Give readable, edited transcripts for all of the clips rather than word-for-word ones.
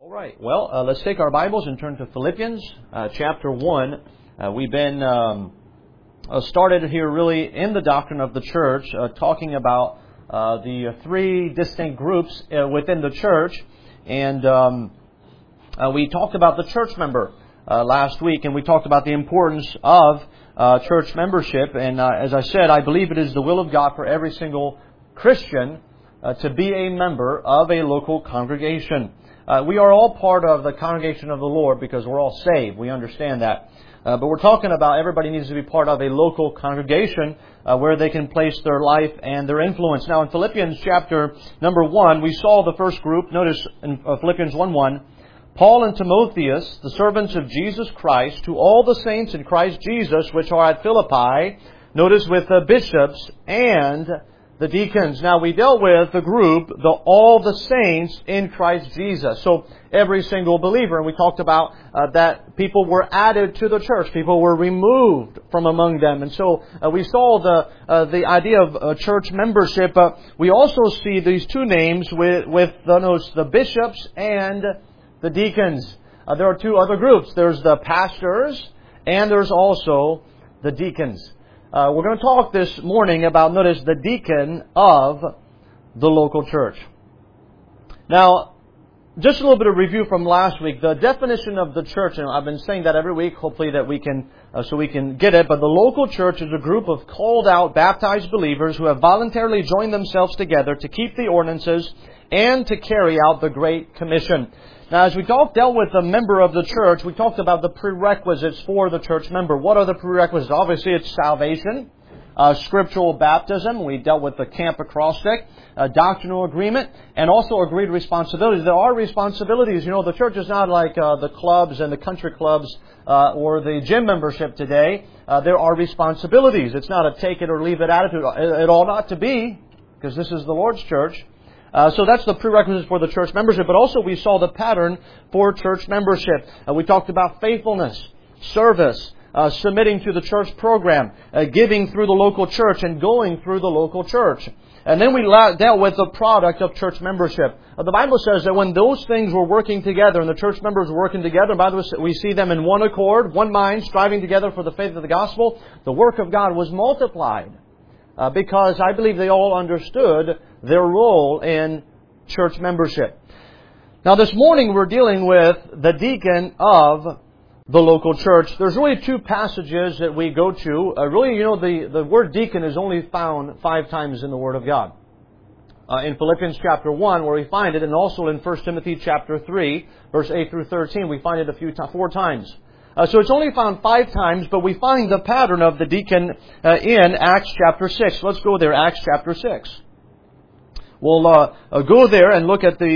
All right. Well, let's take our Bibles and turn to Philippians chapter 1. We've been started here really in the doctrine of the church, talking about the three distinct groups within the church. And we talked about the church member last week, and we talked about the importance of church membership. And as I said, I believe it is the will of God for every single Christian to be a member of a local congregation. We are all part of the congregation of the Lord because we're all saved. We understand that. But we're talking about everybody needs to be part of a local congregation where they can place their life and their influence. Now in Philippians chapter number 1, we saw the first group. Notice in Philippians 1:1, Paul and Timotheus, the servants of Jesus Christ, to all the saints in Christ Jesus which are at Philippi, notice with the bishops and the deacons. Now we dealt with the group, all the saints in Christ Jesus. So every single believer. And we talked about that people were added to the church. People were removed from among them. And so we saw the idea of church membership. We also see these two names with the bishops and the deacons. There are two other groups. There's the pastors and there's also the deacons. We're going to talk this morning about, notice, the deacon of the local church. Now, just a little bit of review from last week. The definition of the church, and I've been saying that every week, hopefully that we can get it, but the local church is a group of called out, baptized believers who have voluntarily joined themselves together to keep the ordinances and to carry out the Great Commission. Now, as we dealt with a member of the church, we talked about the prerequisites for the church member. What are the prerequisites? Obviously, it's salvation, scriptural baptism. We dealt with the camp acrostic, doctrinal agreement, and also agreed responsibilities. There are responsibilities. You know, the church is not like the clubs and the country clubs or the gym membership today. There are responsibilities. It's not a take it or leave it attitude. It ought not to be, because this is the Lord's church. So that's the prerequisite for the church membership. But also we saw the pattern for church membership. We talked about faithfulness, service, submitting to the church program, giving through the local church, and going through the local church. And then we dealt with the product of church membership. The Bible says that when those things were working together and the church members were working together, and by the way, we see them in one accord, one mind, striving together for the faith of the gospel, the work of God was multiplied. Because I believe they all understood their role in church membership. Now this morning we're dealing with the deacon of the local church. There's really two passages that we go to. The word deacon is only found 5 times in the Word of God. In Philippians chapter 1 where we find it, and also in 1 Timothy chapter 3, verse 8 through 13, we find it 4 times. So it's only found 5 times, but we find the pattern of the deacon in Acts chapter 6. Let's go there, Acts chapter 6. We'll go there and look at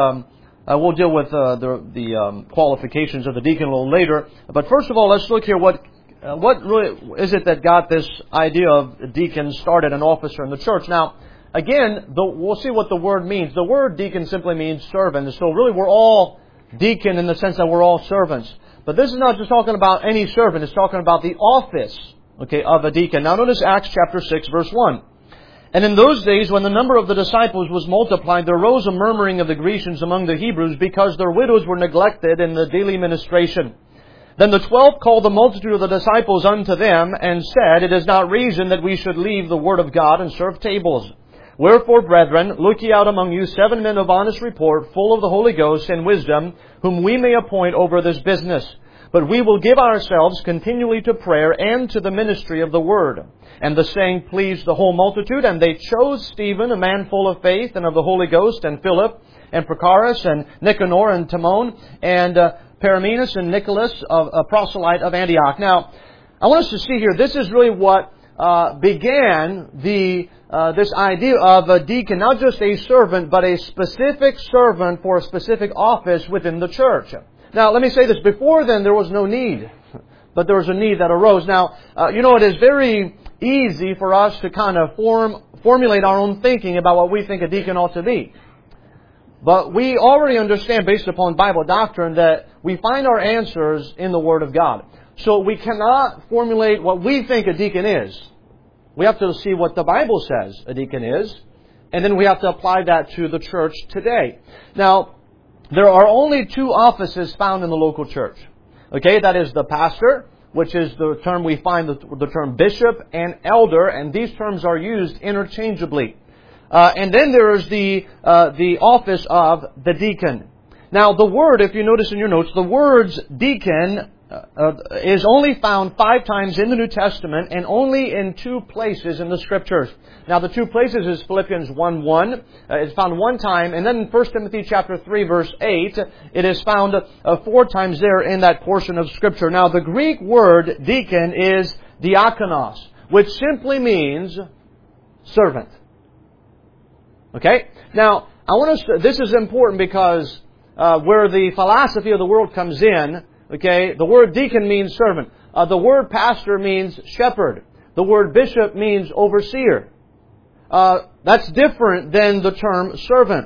we'll deal with the qualifications of the deacon a little later. But first of all, let's look here what really is it that got this idea of deacon started, an officer in the church. Now, again, we'll see what the word means. The word deacon simply means servant. So really we're all deacon in the sense that we're all servants. But this is not just talking about any servant. It's talking about the office, of a deacon. Now notice Acts chapter 6, verse 1. And in those days, when the number of the disciples was multiplied, there arose a murmuring of the Grecians among the Hebrews because their widows were neglected in the daily ministration. Then the 12 called the multitude of the disciples unto them and said, It is not reason that we should leave the word of God and serve tables. Wherefore, brethren, look ye out among you 7 men of honest report, full of the Holy Ghost and wisdom, whom we may appoint over this business. But we will give ourselves continually to prayer and to the ministry of the word. And the saying pleased the whole multitude, and they chose Stephen, a man full of faith and of the Holy Ghost, and Philip, and Prochorus, and Nicanor, and Timon, and Paramenus, and Nicholas, a proselyte of Antioch. Now, I want us to see here, this is really what began this idea of a deacon, not just a servant, but a specific servant for a specific office within the church. Now, let me say this. Before then, there was no need. But there was a need that arose. Now, it is very easy for us to kind of formulate our own thinking about what we think a deacon ought to be. But we already understand, based upon Bible doctrine, that we find our answers in the Word of God. So we cannot formulate what we think a deacon is. We have to see what the Bible says a deacon is. And then we have to apply that to the church today. Now, there are only two offices found in the local church. Okay, that is the pastor, which is the term we find the term bishop, and elder, and these terms are used interchangeably. And then there is the office of the deacon. Now, the word, if you notice in your notes, the words deacon is only found 5 times in the New Testament and only in 2 places in the Scriptures. Now, the 2 places is Philippians 1:1. It's found 1 time, and then in 1 Timothy chapter 3, verse 8, it is found 4 times there in that portion of Scripture. Now, the Greek word deacon is diakonos, which simply means servant. Okay? Now, this is important because where the philosophy of the world comes in, okay, the word deacon means servant. The word pastor means shepherd. The word bishop means overseer. That's different than the term servant.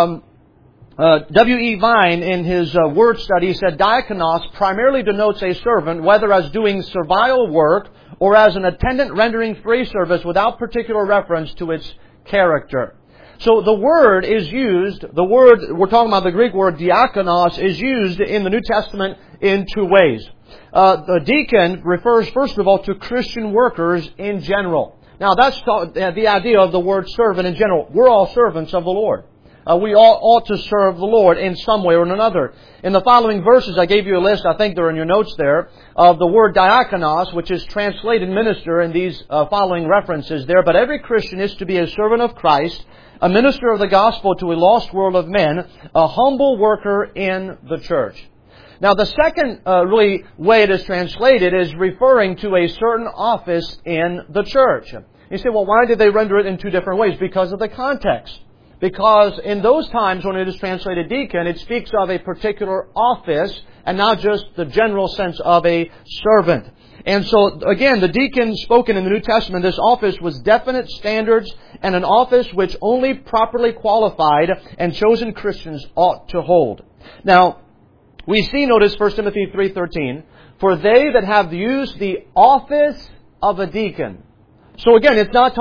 W.E. Vine, in his word study, said diakonos primarily denotes a servant, whether as doing servile work or as an attendant rendering free service without particular reference to its character. So the word is used, we're talking about the Greek word diakonos, is used in the New Testament in 2 ways. The deacon refers, first of all, to Christian workers in general. Now, that's the idea of the word servant in general. We're all servants of the Lord. We all ought to serve the Lord in some way or another. In the following verses, I gave you a list, I think they're in your notes there, of the word diakonos, which is translated minister in these following references there. But every Christian is to be a servant of Christ, a minister of the gospel to a lost world of men, a humble worker in the church. Now, the second really way it is translated is referring to a certain office in the church. You say, well, why did they render it in 2 different ways? Because of the context. Because in those times when it is translated deacon, it speaks of a particular office and not just the general sense of a servant. And so, again, the deacon spoken in the New Testament, this office was definite standards and an office which only properly qualified and chosen Christians ought to hold. Now, we see, notice 1 Timothy 3:13, for they that have used the office of a deacon. So again, it's not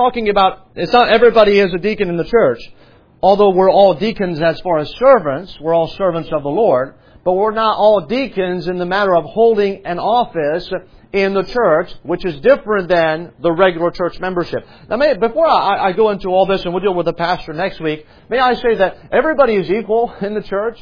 everybody is a deacon in the church. Although we're all deacons as far as servants, we're all servants of the Lord, but we're not all deacons in the matter of holding an office in the church, which is different than the regular church membership. Now, before I go into all this, and we'll deal with the pastor next week, may I say that everybody is equal in the church?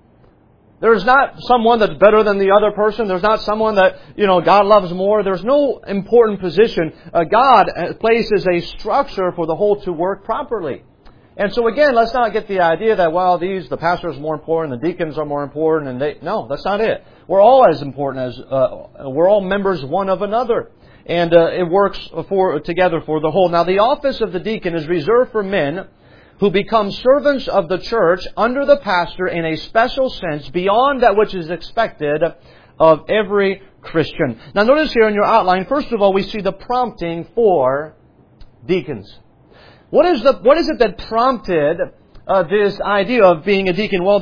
There's not someone that's better than the other person. There's not someone that, God loves more. There's no important position. God places a structure for the whole to work properly. And so again, let's not get the idea that, the pastor is more important, the deacons are more important, no, that's not it. We're all as important as, we're all members one of another. And it works together for the whole. Now, the office of the deacon is reserved for men who become servants of the church under the pastor in a special sense beyond that which is expected of every Christian. Now, notice here in your outline, first of all, we see the prompting for deacons. What is it that prompted this idea of being a deacon? Well,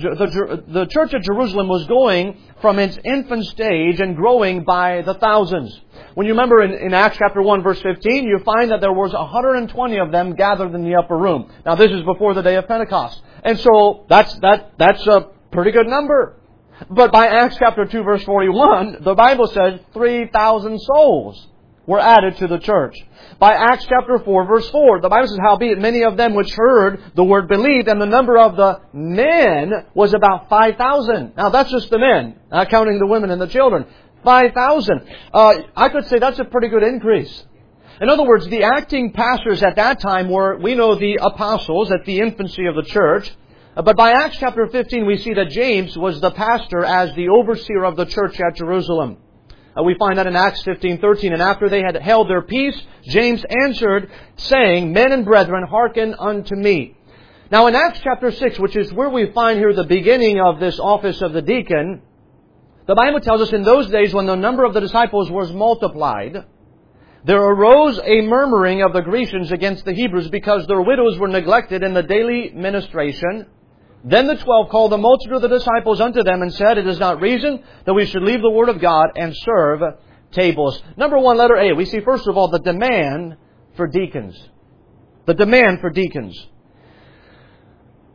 the church of Jerusalem was going from its infant stage and growing by the thousands. When you remember in Acts chapter 1, verse 15, you find that there was 120 of them gathered in the upper room. Now, this is before the day of Pentecost. And so, that's a pretty good number. But by Acts chapter 2, verse 41, the Bible says 3,000 souls were added to the church. By Acts chapter 4, verse 4, the Bible says, howbeit many of them which heard the word believed, and the number of the men was about 5,000. Now, that's just the men, not counting the women and the children. 5,000. I could say that's a pretty good increase. In other words, the acting pastors at that time were, we know, the apostles at the infancy of the church. But by Acts chapter 15, we see that James was the pastor as the overseer of the church at Jerusalem. We find that in Acts 15:13. And after they had held their peace, James answered, saying, Men and brethren, hearken unto me. Now in Acts chapter 6, which is where we find here the beginning of this office of the deacon, the Bible tells us in those days when the number of the disciples was multiplied, there arose a murmuring of the Grecians against the Hebrews because their widows were neglected in the daily ministration. Then the 12 called the multitude of the disciples unto them and said, It is not reason that we should leave the word of God and serve tables. Number 1, letter A, we see first of all the demand for deacons. The demand for deacons.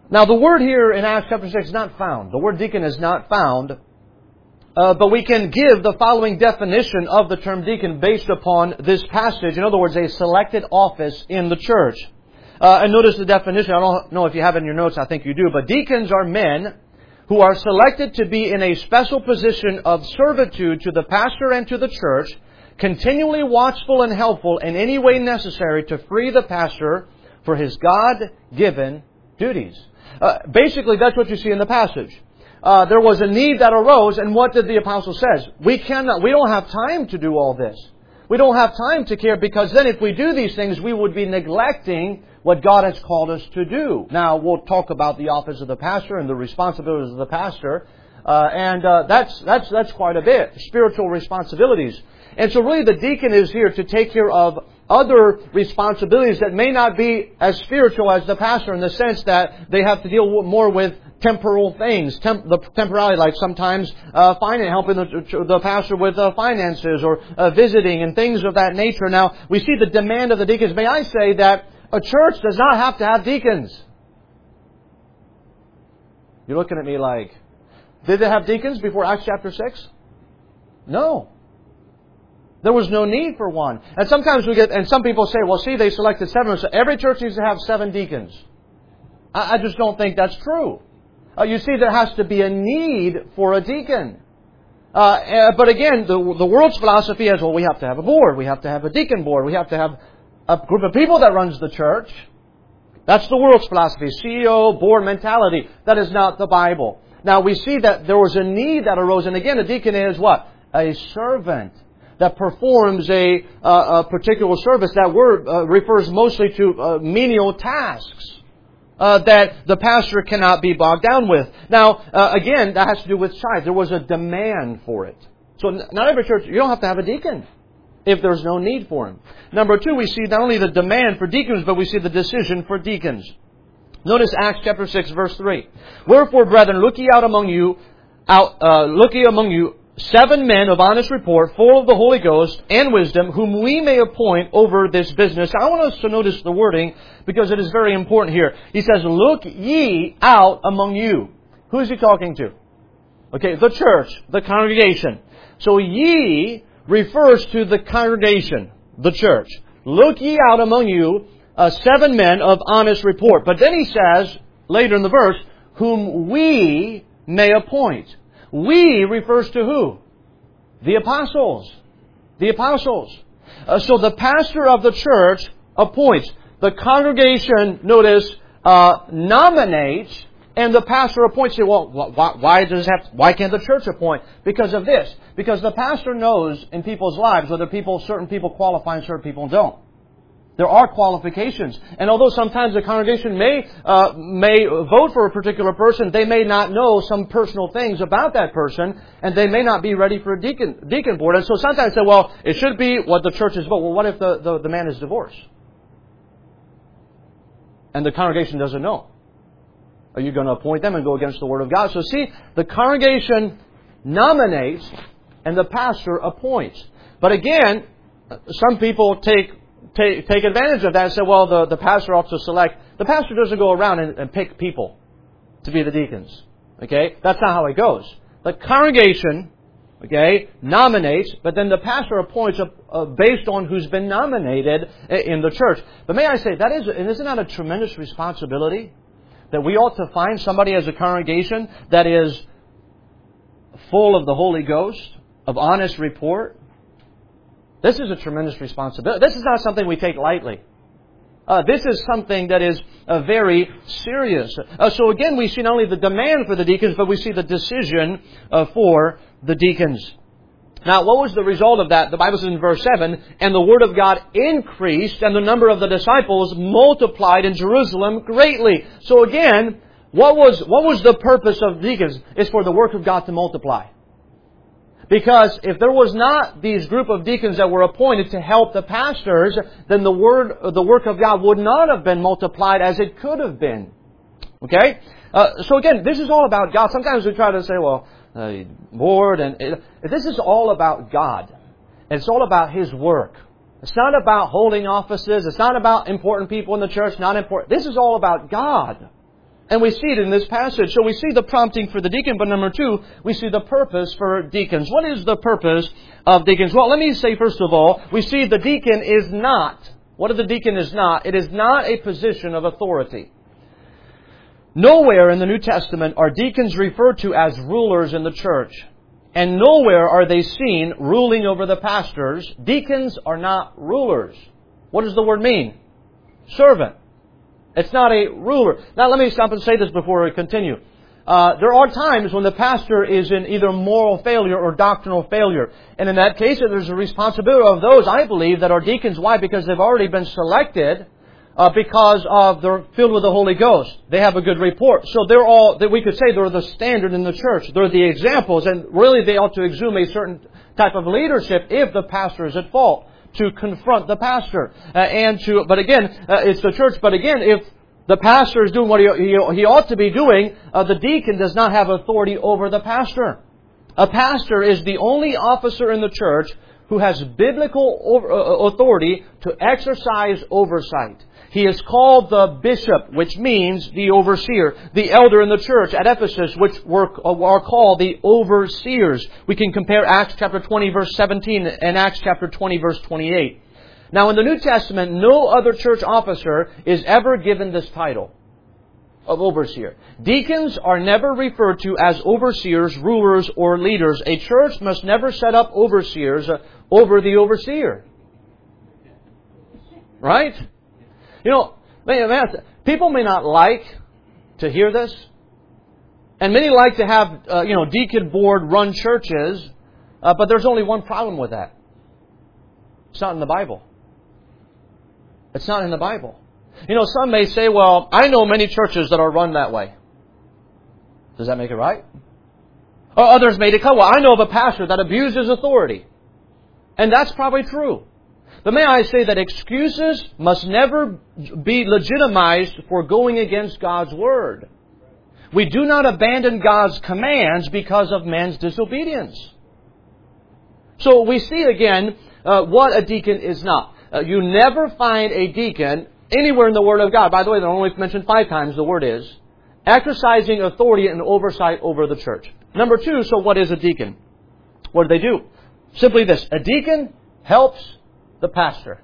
Now, the word here in Acts chapter 6 is not found. The word deacon is not found. But we can give the following definition of the term deacon based upon this passage. In other words, a selected office in the church. And notice the definition. I don't know if you have it in your notes. I think you do. But deacons are men who are selected to be in a special position of servitude to the pastor and to the church, continually watchful and helpful in any way necessary to free the pastor for his God-given duties. Basically, that's what you see in the passage. There was a need that arose, and what did the apostle says? We don't have time to do all this. We don't have time to care, because then if we do these things, we would be neglecting what God has called us to do. Now, we'll talk about the office of the pastor and the responsibilities of the pastor, and that's quite a bit. Spiritual responsibilities. And so really the deacon is here to take care of other responsibilities that may not be as spiritual as the pastor, in the sense that they have to deal more with temporal things, the temporality, like sometimes helping the pastor with finances or visiting and things of that nature. Now, we see the demand of the deacons. May I say that a church does not have to have deacons. You're looking at me like, did they have deacons before Acts chapter 6? No. There was no need for one. And sometimes and some people say, well, see, they selected 7. So every church needs to have 7 deacons. I just don't think that's true. You see, there has to be a need for a deacon. But again, the world's philosophy is, well, we have to have a board. We have to have a deacon board. We have to have a group of people that runs the church. That's the world's philosophy. CEO, board mentality. That is not the Bible. Now, we see that there was a need that arose. And again, a deacon is what? A servant that performs a particular service. That word refers mostly to menial tasks that the pastor cannot be bogged down with. Now, again, that has to do with size. There was a demand for it. So not every church, you don't have to have a deacon if there's no need for him. Number 2, we see not only the demand for deacons, but we see the decision for deacons. Notice Acts chapter 6, verse 3. Wherefore, brethren, look ye among you 7 men of honest report, full of the Holy Ghost and wisdom, whom we may appoint over this business. I want us to notice the wording, because it is very important here. He says, look ye out among you. Who is he talking to? Okay, the church, the congregation. So ye refers to the congregation, the church. Look ye out among you 7 men of honest report. But then he says, later in the verse, whom we may appoint. We refers to who? The apostles. The apostles. So the pastor of the church appoints. The congregation, notice, nominates, and the pastor appoints. Well, why can't the church appoint? Because of this. Because the pastor knows in people's lives whether certain people qualify and certain people don't. There are qualifications. And although sometimes the congregation may vote for a particular person, they may not know some personal things about that person, and they may not be ready for a deacon board. And so sometimes they say, well, it should be what the church is vote. Well, what if the man is divorced? And the congregation doesn't know. Are you going to appoint them and go against the Word of God? So see, the congregation nominates and the pastor appoints. But again, some people take advantage of that and say, well, the pastor ought to select. The pastor doesn't go around and pick people to be the deacons. Okay? That's not how it goes. The congregation, nominates, but then the pastor appoints based on who's been nominated in the church. But may I say, isn't that a tremendous responsibility? That we ought to find somebody as a congregation that is full of the Holy Ghost, of honest report. This is a tremendous responsibility. This is not something we take lightly. This is something that is very serious. So again, we see not only the demand for the deacons, but we see the decision for the deacons. Now, what was the result of that? The Bible says in verse 7, and the Word of God increased, and the number of the disciples multiplied in Jerusalem greatly. So again, what was the purpose of deacons? It's for the work of God to multiply. Because if there was not these group of deacons that were appointed to help the pastors, then the work of God would not have been multiplied as it could have been. Okay? So again, this is all about God. Sometimes we try to say, well, board, and this is all about God. And it's all about His work. It's not about holding offices. It's not about important people in the church, not important. This is all about God. And we see it in this passage. So we see the prompting for the deacon, but number two, we see the purpose for deacons. What is the purpose of deacons? Well, let me say first of all, we see the deacon is not, what the deacon is not? It is not a position of authority. Nowhere in the New Testament are deacons referred to as rulers in the church. And nowhere are they seen ruling over the pastors. Deacons are not rulers. What does the word mean? Servant. It's not a ruler. Now let me stop and say this before we continue. There are times when the pastor is in either moral failure or doctrinal failure. And in that case, there's a responsibility of those, I believe, that are deacons. Why? Because they've already been selected because of they're filled with the Holy Ghost. They have a good report. So they're all, that we could say they're the standard in the church. They're the examples. And really they ought to exhume a certain type of leadership if the pastor is at fault, to confront the pastor. But again, it's the church. But again, if the pastor is doing what he ought to be doing, the deacon does not have authority over the pastor. A pastor is the only officer in the church who has biblical authority to exercise oversight. He is called the bishop, which means the overseer. The elder in the church at Ephesus, which are called the overseers. We can compare Acts chapter 20 verse 17 and Acts chapter 20 verse 28. Now in the New Testament, no other church officer is ever given this title of overseer. Deacons are never referred to as overseers, rulers, or leaders. A church must never set up overseers over the overseer. Right? You know, people may not like to hear this. And many like to have, deacon board run churches. But there's only one problem with that. It's not in the Bible. It's not in the Bible. You know, some may say, well, I know many churches that are run that way. Does that make it right? Or others may declare, well, I know of a pastor that abuses authority. And that's probably true. But may I say that excuses must never be legitimized for going against God's Word. We do not abandon God's commands because of man's disobedience. So we see again what a deacon is not. You never find a deacon anywhere in the Word of God. By the way, they're only mentioned 5 times, the word is. Exercising authority and oversight over the church. Number 2, so what is a deacon? What do they do? Simply this. A deacon helps the pastor.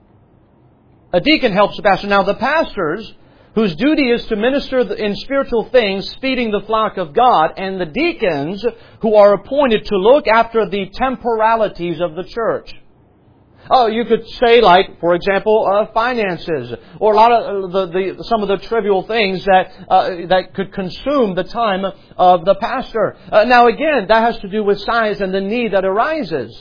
A deacon helps the pastor. Now the pastors, whose duty is to minister in spiritual things, feeding the flock of God, and the deacons, who are appointed to look after the temporalities of the church. Oh, you could say, like, for example, finances, or a lot of some of the trivial things that could consume the time of the pastor. Now, again, that has to do with size and the need that arises.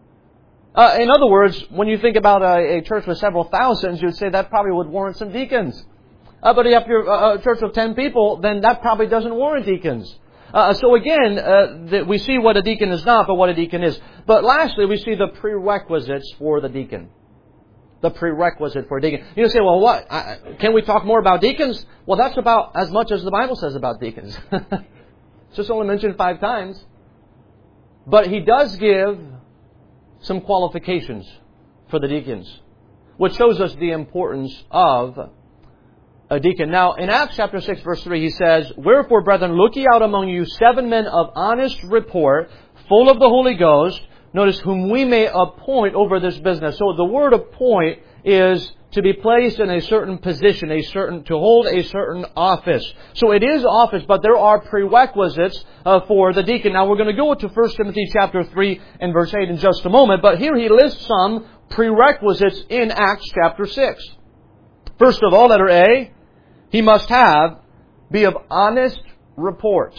In other words, when you think about a church with several thousands, you'd say that probably would warrant some deacons. But if you're a church of 10 people, then that probably doesn't warrant deacons. So again, we see what a deacon is not, but what a deacon is. But lastly, we see the prerequisites for the deacon. The prerequisite for a deacon. You say, well, what? Can we talk more about deacons? Well, that's about as much as the Bible says about deacons. It's just only mentioned 5 times. But he does give some qualifications for the deacons, which shows us the importance of a deacon. Now, in Acts chapter 6, verse 3, he says, "Wherefore, brethren, look ye out among you 7 men of honest report, full of the Holy Ghost, notice, whom we may appoint over this business." So the word appoint is to be placed in a certain position, to hold a certain office. So it is office, but there are prerequisites for the deacon. Now we're going to go to 1 Timothy chapter 3 and verse 8 in just a moment, but here he lists some prerequisites in Acts chapter 6. First of all, letter A, he must be of honest report.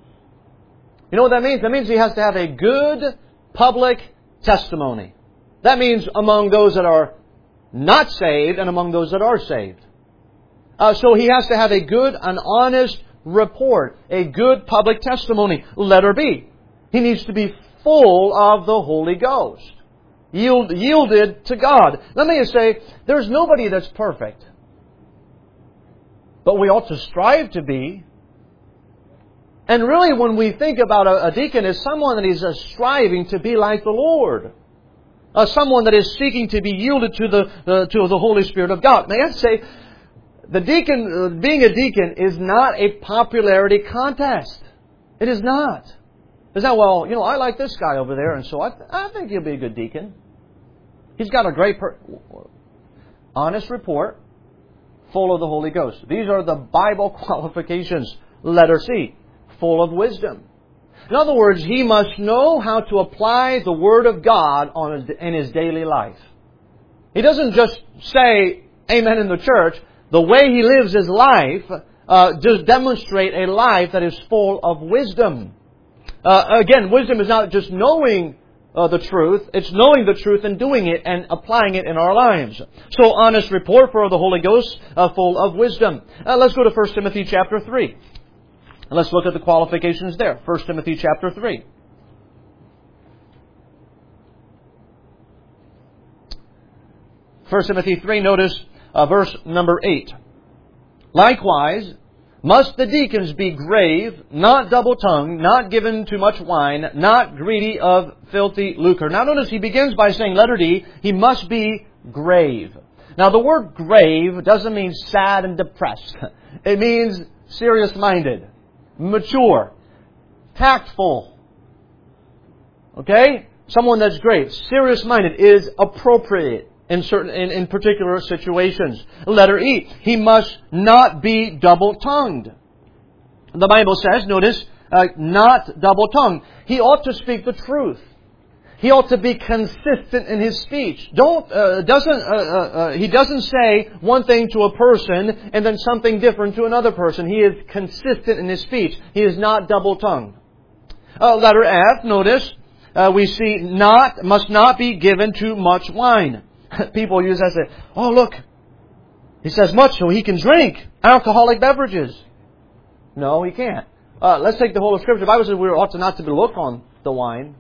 You know what that means? That means he has to have a good public testimony. That means among those that are not saved and among those that are saved. So he has to have a good, an honest report, a good public testimony. Letter B, he needs to be full of the Holy Ghost. Yielded to God. Let me just say, there's nobody that's perfect. But we ought to strive to be. And really, when we think about a deacon as someone that is striving to be like the Lord. Someone that is seeking to be yielded to the Holy Spirit of God. May I say, The deacon, being a deacon is not a popularity contest. It is not. It's not, well, I like this guy over there, and so I think he'll be a good deacon. He's got a great, honest report, full of the Holy Ghost. These are the Bible qualifications. Letter C, full of wisdom. In other words, he must know how to apply the Word of God in his daily life. He doesn't just say amen in the church. The way he lives his life does demonstrate a life that is full of wisdom. Again, wisdom is not just knowing the truth. It's knowing the truth and doing it and applying it in our lives. So, honest report for the Holy Ghost, full of wisdom. Let's go to 1 Timothy chapter 3. Let's look at the qualifications there. 1 Timothy chapter 3. First Timothy 3, notice verse number 8. Likewise, must the deacons be grave, not double-tongued, not given to much wine, not greedy of filthy lucre. Now notice he begins by saying, letter D, he must be grave. Now the word grave doesn't mean sad and depressed. It means serious-minded, mature, tactful. Okay? Someone that's grave, serious-minded, is appropriate in particular situations. Letter E, he must not be double-tongued. The Bible says, notice, not double-tongued. He ought to speak the truth. He ought to be consistent in his speech. He doesn't say one thing to a person and then something different to another person. He is consistent in his speech. He is not double-tongued. Letter F, notice, we see must not be given to much wine. People use that and say, oh look, he says much so he can drink alcoholic beverages. No, he can't. Let's take the whole of Scripture. The Bible says we ought not to look on the wine.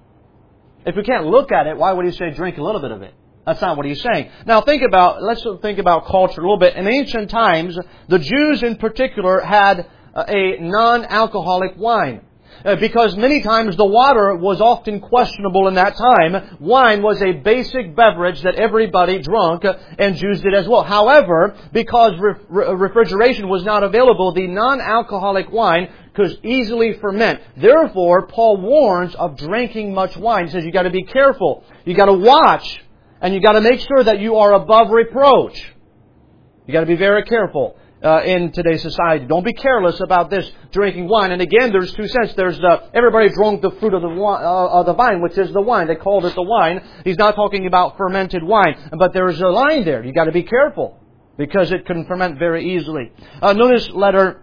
If we can't look at it, why would he say drink a little bit of it? That's not what he's saying. Now let's think about culture a little bit. In ancient times, the Jews in particular had a non-alcoholic wine. Because many times the water was often questionable in that time. Wine was a basic beverage that everybody drank, and Jews did as well. However, because refrigeration was not available, the non-alcoholic wine could easily ferment. Therefore, Paul warns of drinking much wine. He says you got to be careful. You got to watch, and you got to make sure that you are above reproach. You got to be very careful. In today's society. Don't be careless about this drinking wine. And again, there's two senses. There's everybody drank the fruit of the vine, which is the wine. They called it the wine. He's not talking about fermented wine. But there's a line there. You got to be careful because it can ferment very easily. Notice letter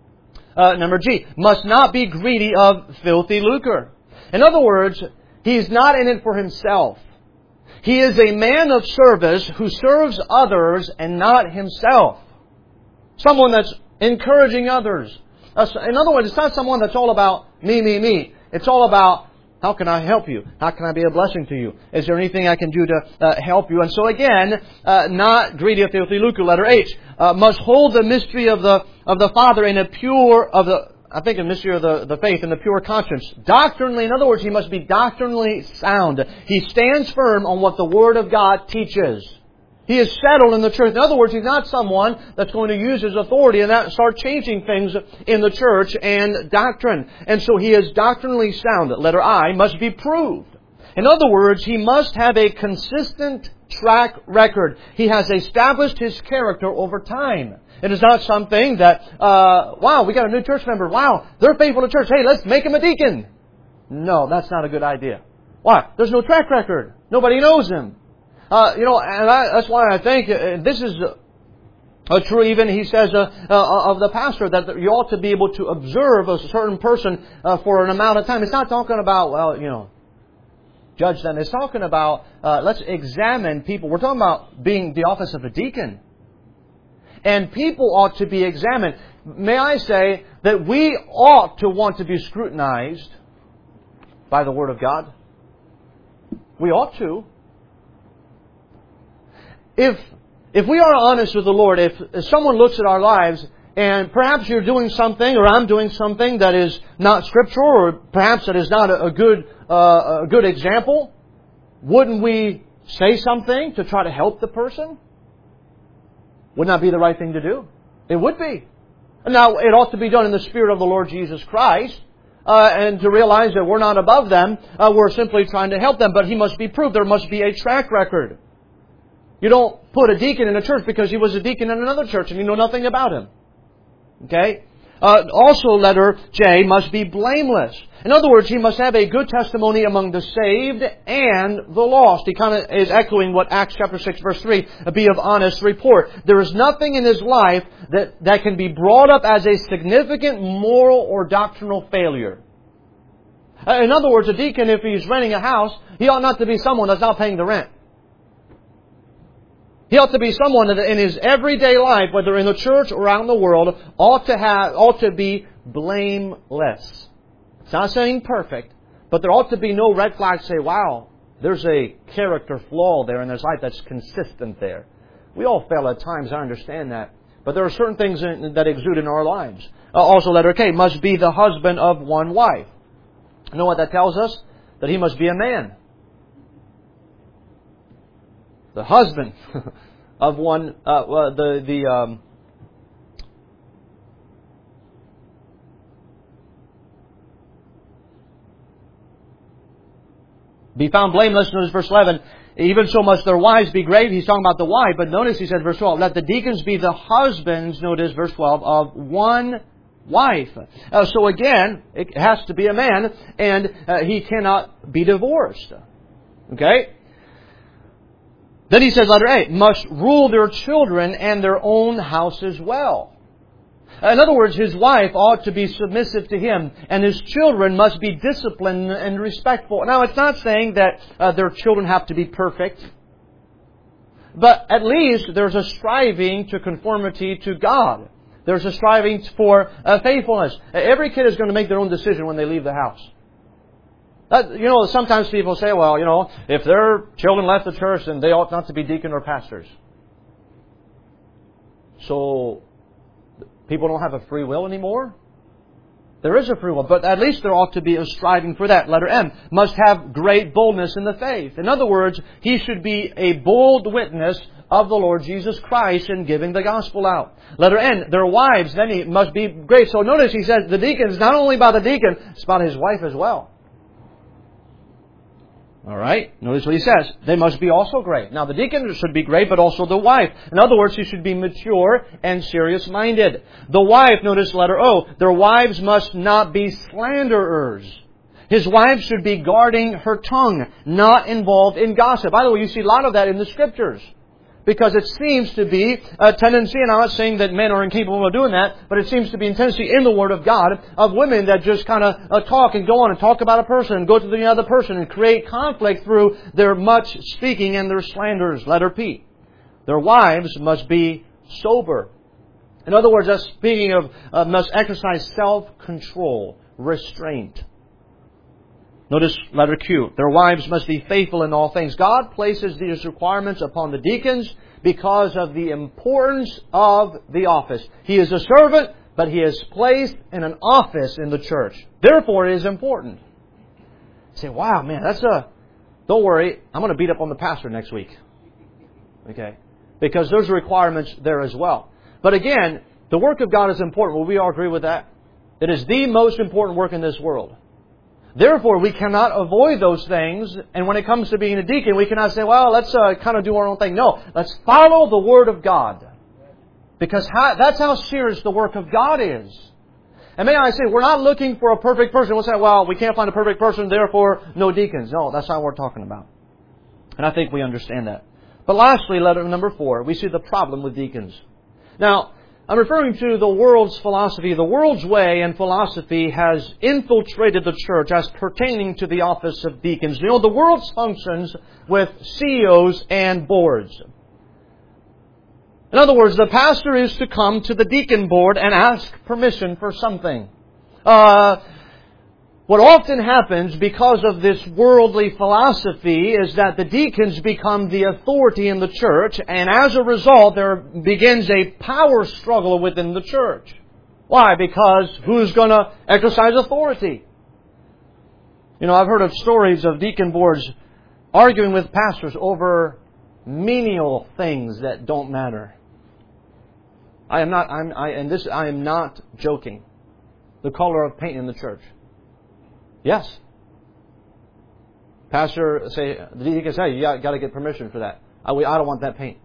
number G. Must not be greedy of filthy lucre. In other words, he's not in it for himself. He is a man of service who serves others and not himself. Someone that's encouraging others. In other words, it's not someone that's all about me. It's all about how can I help you? How can I be a blessing to you? Is there anything I can do to help you? And so again, not greedy of filthy lucre. Letter H, must hold the mystery of the Father in a pure mystery of the faith in a pure conscience. Doctrinally, in other words, he must be doctrinally sound. He stands firm on what the Word of God teaches. He is settled in the truth. In other words, he's not someone that's going to use his authority and start changing things in the church and doctrine. And so he is doctrinally sound. Letter I, must be proved. In other words, he must have a consistent track record. He has established his character over time. It is not something that, wow, we got a new church member. Wow, they're faithful to church. Hey, let's make him a deacon. No, that's not a good idea. Why? There's no track record. Nobody knows him. That's why I think this is true. Even he says of the pastor that you ought to be able to observe a certain person for an amount of time. It's not talking about judge them. It's talking about let's examine people. We're talking about being the office of a deacon, and people ought to be examined. May I say that we ought to want to be scrutinized by the Word of God. We ought to. If we are honest with the Lord, if someone looks at our lives and perhaps you're doing something or I'm doing something that is not scriptural or perhaps that is not a good example, wouldn't we say something to try to help the person? Wouldn't that be the right thing to do? It would be. Now, it ought to be done in the Spirit of the Lord Jesus Christ, and to realize that we're not above them. We're simply trying to help them, but he must be proved. There must be a track record. You don't put a deacon in a church because he was a deacon in another church and you know nothing about him. Okay? Also, letter J, must be blameless. In other words, he must have a good testimony among the saved and the lost. He kind of is echoing what Acts chapter 6 verse 3, be of honest report. There is nothing in his life that can be brought up as a significant moral or doctrinal failure. In other words, a deacon, if he's renting a house, he ought not to be someone that's not paying the rent. He ought to be someone that in his everyday life, whether in the church or around the world, ought to be blameless. It's not saying perfect, but there ought to be no red flags say, wow, there's a character flaw there in his life that's consistent there. We all fail at times, I understand that. But there are certain things that exude in our lives. Also, letter K, must be the husband of one wife. You know what that tells us? That he must be a man. The husband of one, be found blameless, notice verse 11, even so must their wives be great. He's talking about the wife, but notice he says verse 12, let the deacons be the husbands, notice verse 12, of one wife. So again, it has to be a man, and he cannot be divorced. Okay? Then he says, letter A, must rule their children and their own house as well. In other words, his wife ought to be submissive to him, and his children must be disciplined and respectful. Now, it's not saying that their children have to be perfect, but at least there's a striving to conformity to God. There's a striving for faithfulness. Every kid is going to make their own decision when they leave the house. Sometimes people say, well, if their children left the church, then they ought not to be deacon or pastors. So, people don't have a free will anymore? There is a free will, but at least there ought to be a striving for that. Letter M, must have great boldness in the faith. In other words, he should be a bold witness of the Lord Jesus Christ in giving the gospel out. Letter N, their wives, then he must be great. So notice he says the deacon is not only about the deacon, it's about his wife as well. Alright, notice what he says. They must be also great. Now the deacon should be great, but also the wife. In other words, she should be mature and serious-minded. The wife, notice letter O, their wives must not be slanderers. His wife should be guarding her tongue, not involved in gossip. By the way, you see a lot of that in the Scriptures. Because it seems to be a tendency, and I'm not saying that men are incapable of doing that, but it seems to be a tendency in the Word of God of women that just kind of talk and go on and talk about a person and go to the other person and create conflict through their much speaking and their slanders. Letter P. Their wives must be sober. In other words, that's speaking of must exercise self-control, restraint. Notice letter Q. Their wives must be faithful in all things. God places these requirements upon the deacons because of the importance of the office. He is a servant, but he is placed in an office in the church. Therefore, it is important. You say, wow, man, don't worry, I'm going to beat up on the pastor next week. Okay? Because there's requirements there as well. But again, the work of God is important. Will we all agree with that? It is the most important work in this world. Therefore, we cannot avoid those things. And when it comes to being a deacon, we cannot say, well, let's kind of do our own thing. No, let's follow the Word of God. Because that's how serious the work of God is. And may I say, we're not looking for a perfect person. We'll say, well, we can't find a perfect person, therefore no deacons. No, that's not what we're talking about. And I think we understand that. But lastly, letter number 4, we see the problem with deacons. Now, I'm referring to the world's philosophy. The world's way and philosophy has infiltrated the church as pertaining to the office of deacons. You know, the world functions with CEOs and boards. In other words, the pastor is to come to the deacon board and ask permission for something. What often happens because of this worldly philosophy is that the deacons become the authority in the church, and as a result there begins a power struggle within the church. Why? Because who's going to exercise authority? You know, I've heard of stories of deacon boards arguing with pastors over menial things that don't matter. I am not joking. The color of paint in the church. Yes. Pastor the deacon say, you got to get permission for that. I don't want that paint.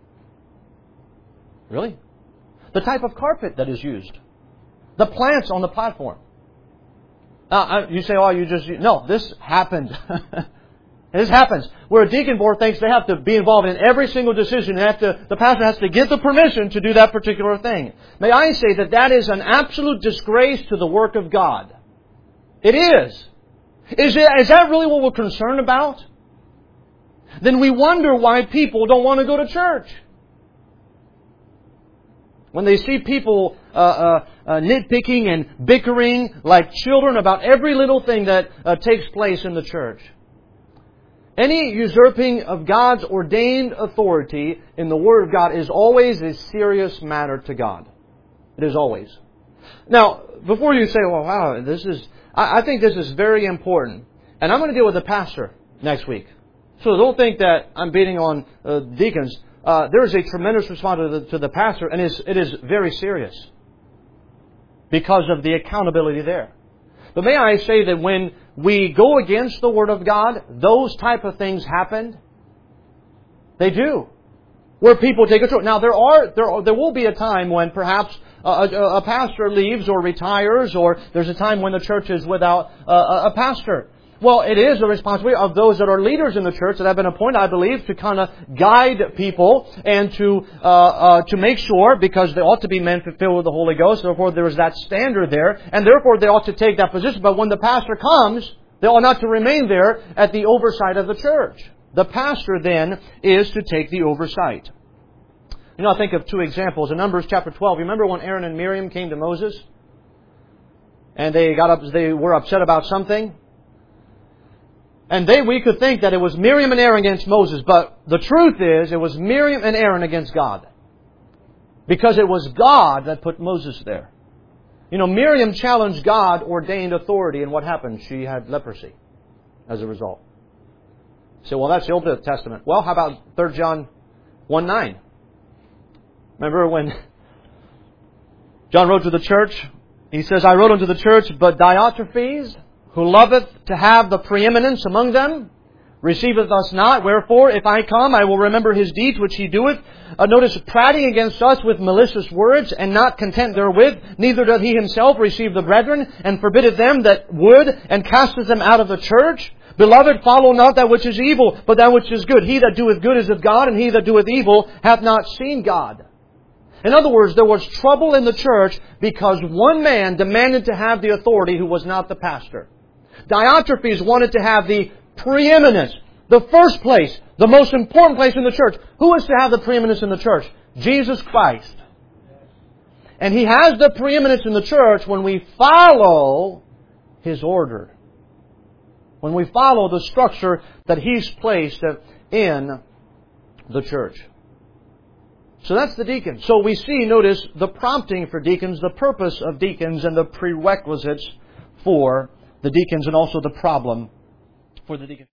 Really? The type of carpet that is used. The plants on the platform. You say, no, this happened. This happens. Where a deacon board thinks they have to be involved in every single decision. The pastor has to get the permission to do that particular thing. May I say that is an absolute disgrace to the work of God. It is. Is that really what we're concerned about? Then we wonder why people don't want to go to church. When they see people nitpicking and bickering like children about every little thing that takes place in the church. Any usurping of God's ordained authority in the Word of God is always a serious matter to God. It is always. Now, before you say, well, wow, I think this is very important. And I'm going to deal with the pastor next week. So don't think that I'm beating on deacons. There is a tremendous responsibility to the pastor, and it is very serious because of the accountability there. But may I say that when we go against the Word of God, those type of things happen. They do. Where people take a choice. Now there will be a time when perhaps a pastor leaves or retires, or there's a time when the church is without a pastor. Well, it is the responsibility of those that are leaders in the church that have been appointed, I believe, to kind of guide people and to make sure, because they ought to be men filled with the Holy Ghost. Therefore, there is that standard there, and therefore they ought to take that position. But when the pastor comes, they ought not to remain there at the oversight of the church. The pastor then is to take the oversight. You know, I think of two examples. In Numbers chapter 12, you remember when Aaron and Miriam came to Moses? And they were upset about something? And we could think that it was Miriam and Aaron against Moses, but the truth is it was Miriam and Aaron against God. Because it was God that put Moses there. You know, Miriam challenged God ordained authority, and what happened? She had leprosy as a result. So, well, that's the Old Testament. Well, how about 3 John 1:9? Remember when John wrote to the church? He says, I wrote unto the church, but Diotrephes, who loveth to have the preeminence among them, receiveth us not. Wherefore, if I come, I will remember his deeds which he doeth. Notice, prating against us with malicious words, and not content therewith, neither doth he himself receive the brethren, and forbiddeth them that would, and casteth them out of the church. Beloved, follow not that which is evil, but that which is good. He that doeth good is of God, and he that doeth evil hath not seen God. In other words, there was trouble in the church because one man demanded to have the authority who was not the pastor. Diotrephes wanted to have the preeminence, the first place, the most important place in the church. Who is to have the preeminence in the church? Jesus Christ. And He has the preeminence in the church when we follow His order. When we follow the structure that He's placed in the church. So that's the deacon. So we see, notice, the prompting for deacons, the purpose of deacons, and the prerequisites for the deacons, and also the problem for the deacons.